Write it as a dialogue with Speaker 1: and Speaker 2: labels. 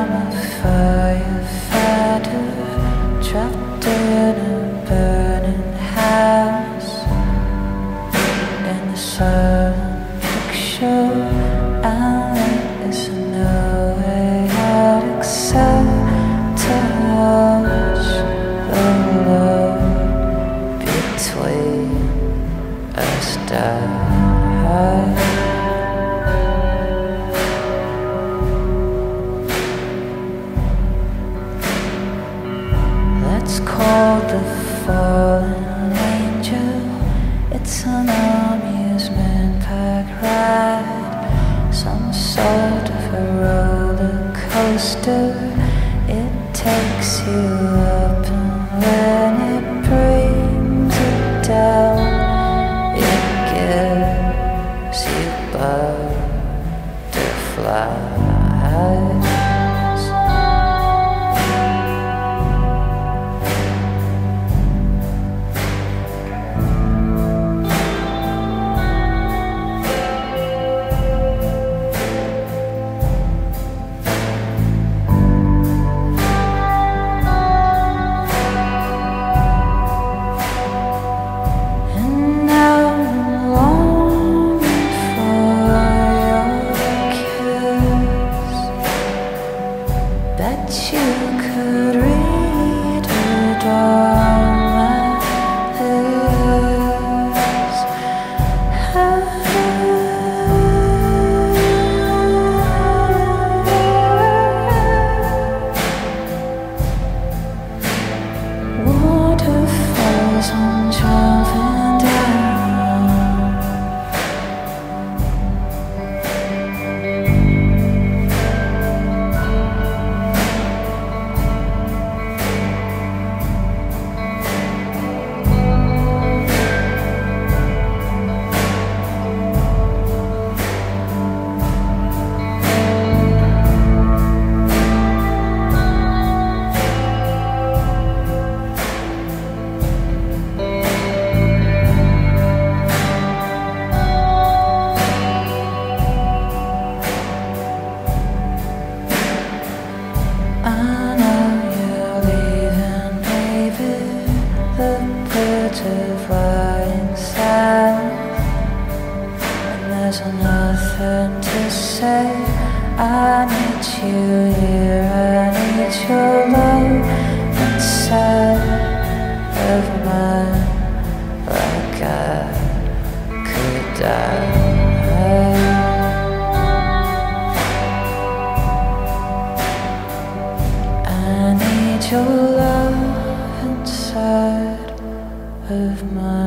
Speaker 1: Trapped in a burning house, in the silent picture, and there is no way out except to watch the love between us die. It's called the fallen angel. It's an amusement park ride, some sort of a roller coaster. It takes you up, and when it brings it down, it gives you butterflies. Bet you could read it on my lips. Waterfalls on jumping down. I know you're leaving, baby. The birds are flying south, and there's nothing to say. I need you here, I need your love inside of mine, like I could die. I need your love inside of mine.